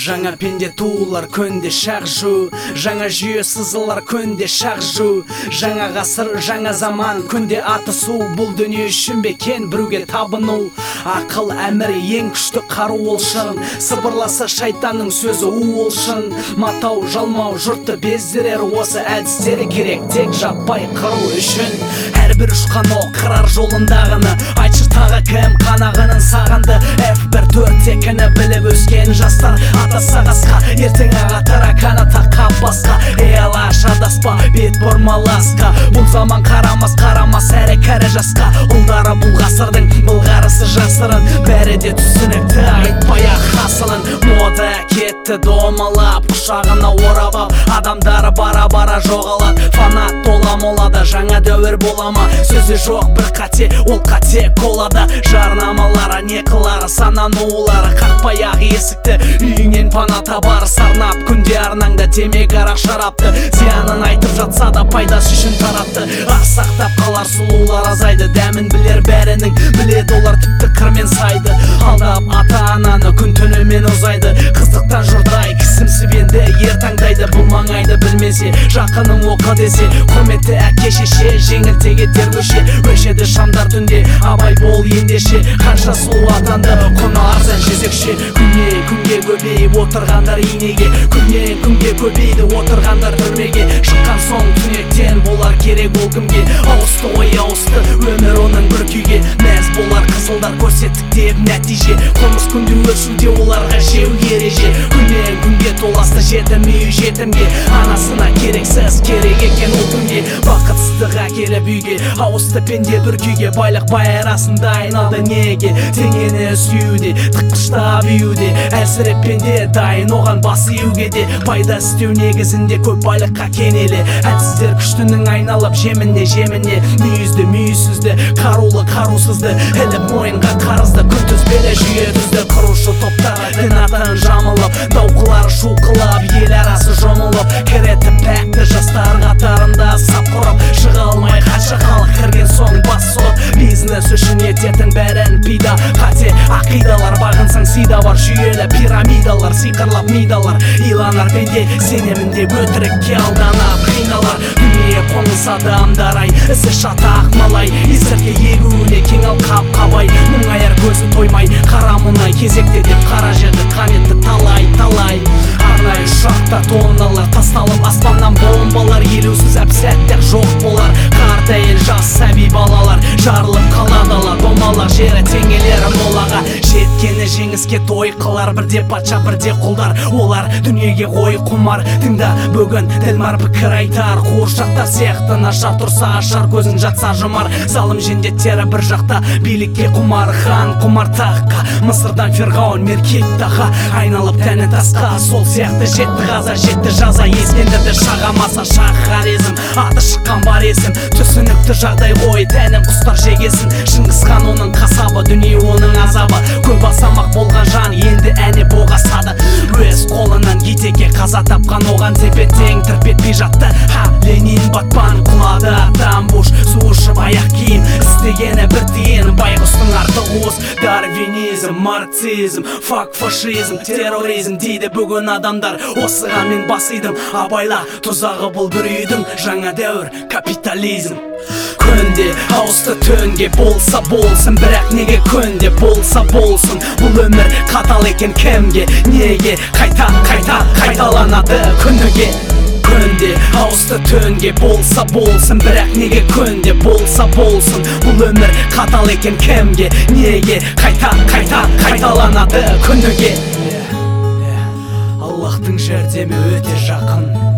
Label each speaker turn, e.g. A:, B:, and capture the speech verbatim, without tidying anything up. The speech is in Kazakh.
A: Жаңа пенде туулар көнде шақ жу, жаңа жүйе сызылар көнде шақ жу. Жаңа ғасыр, жаңа заман көнде атысу. Бұл дүние үшін бекен біруге табыну. Ақыл әмір ең күшті қару олшын, сыбырласа шайтанның сөзі у олшын. Матау жалмау жұртты бездірер осы әдістері керек тек жаппай қыру үшін. Әрбір ұшқан оқ қырар жолындағыны, айтшы тағы кім қанағының сағынды. эф бір төрт текіні біліп өскен жастар атаса қасқа, ертең ағатыра каната қап басқа. Ей алаш адаспа, бет бұрмаласқа, бұл заман қарамас қарамас әрі кәрі жасқа. Ұлдары бұл ғасырдың бұлғарысы жасырын, бәрі де түсінікті айтпай-ақ хасылын. Мода кетті домалап, құшағына орап ап, адамдары бара-бара жоғалады. Фанат тола молада, жаңа дәуір болама, сөзі жоқ бір қате, ол қате колада. Жарнамалары не қылары, сананулары қақпай-ақ есікті, үйіңнен пана табар сарнап. Күнде арнаңда темек арақ шарапты, зиянын айтып жатса да пайдасы үшін таратты. Ақ сақтап қалар сұлулар азайды, дәмін білер бәрінің, біледі олар тіпті қырмен сайды. Алдап ата-ананы күн түнімен ұзайды, қыздықтан жұрдай кісімсіп енді ер таңдайды. Бұл маңайды білмесе, жақының оқы десе, құрметті әке шеше, жеңіл тегеттер көше. Өшеді шамдар түнде, абай бол ендеше, қанша сұлу атанды құны арзан жезекше. Күннен күнге көбейіп отырғандар инеге, күннен күнге көбейді отырғандар түрмеге. Шыққан соң түнектен болар керек ол кімге, ауысты ой ауысты өмір оның бір күйге. Мәз болар қызылдар көрсеттік деп нәтиже, қылмыс күнде өршуде оларға жеу ереже. Күннен күнге толасты жетім үй жетімге, анасына керексіз керек екен ол күнге. Бақытсыздық әкеліп үйге, ауысты пенде бір күйге. Байлық бай арасында айналды неге, теңені сүюде, тыққыштап июде. Әлсіреп пенде дайын оған бас июге де, пайда істеу негізінде көп байлыққа кенелі. Әлсіздер күштінің айналып жеміне жеміне, мүйізді мүйізсізді, қарулы қарусызды, іліп мойынға қарызды, күнтізбелі жүйе түзді. Құрушы топтары дін атын жамылып, дауқылары шуқылап, ел арасы жомылып, кіреті пәкті жастар қатарында сап құрып. Шыға алмай қанша халық кірген соң бас соғып, бизнес үшін ететін бәрін пида. Қате ақидалар бағынсаң сида бар, жүйелі пирамидалар сиқырлап мидалар. Иланар пенде сенемін деп өтірікке алданып қиналар. Дүние қоңыз адамдар ай, ісі шатақ малай, есірге егуіне кең ал қап-қабай. Мұңаяр көзі тоймай, қара мұнай кезекте деп қара жерді қан етті талай-талай. Арнайы ұшақта тонналар тасталып, аспаннан бомбалар, елеусіз әп-сәттер жоқ болар. Қарт әйел жас сәби балалар жарылып қаладалар, домалақ жері теңелері молаға. Жеткені жеңіске той қылар, бірде патша бірде құлдар, олар дүниеге ғой құмар. Тыңда бүгін ділмар пікір айтар, қуыршақтар сияқты нашар тұрса ашар, көзін жатса жұмар. Залым жендеттері бір жақта, билікке құмар хан құмар таққа. Мысырдан ферғауын меркеттаға, айналып тәні тасқа. Сол сияқты жетті ғаза, жетті жаза, ескендірді шағамаса шақ харизм. Аты шыққан бар есім, түсінікті жағдай ғой, тәнін құстар жегесін. Шыңғыс хан оның қасабы, дүние оның азабы. Көп асамақ болған жан енді әне боғасады, өз қолынан етеке қаза тапқан оған тепе-тең тірпетпей жатты. Ха, Ленин батпан құлады тамбуш, суышып аяқ киім, істегені бір тиын, байғұстың арты уыз. Дарвинизм, марксизм, фак фашизм, терроризм дейді бүгін адамдар. Осыған мен басидым, абайла тұзағы бұл бір үйдің, жаңа дәуір капитализм. Көнде ауысты төнге, болса болсын, бірақ неге көнде болса болсын. Бұл өмір қатал екен кімге, неге қайта қайта қайталанады күніге. Көнде ауысты төнге, болса болсын, бірақ неге көнде болса болсын. Бұл өмір қатал екен кімге, неге қайта қайта қайталанады күніге. Аллахтың жәрдемі өте жақын.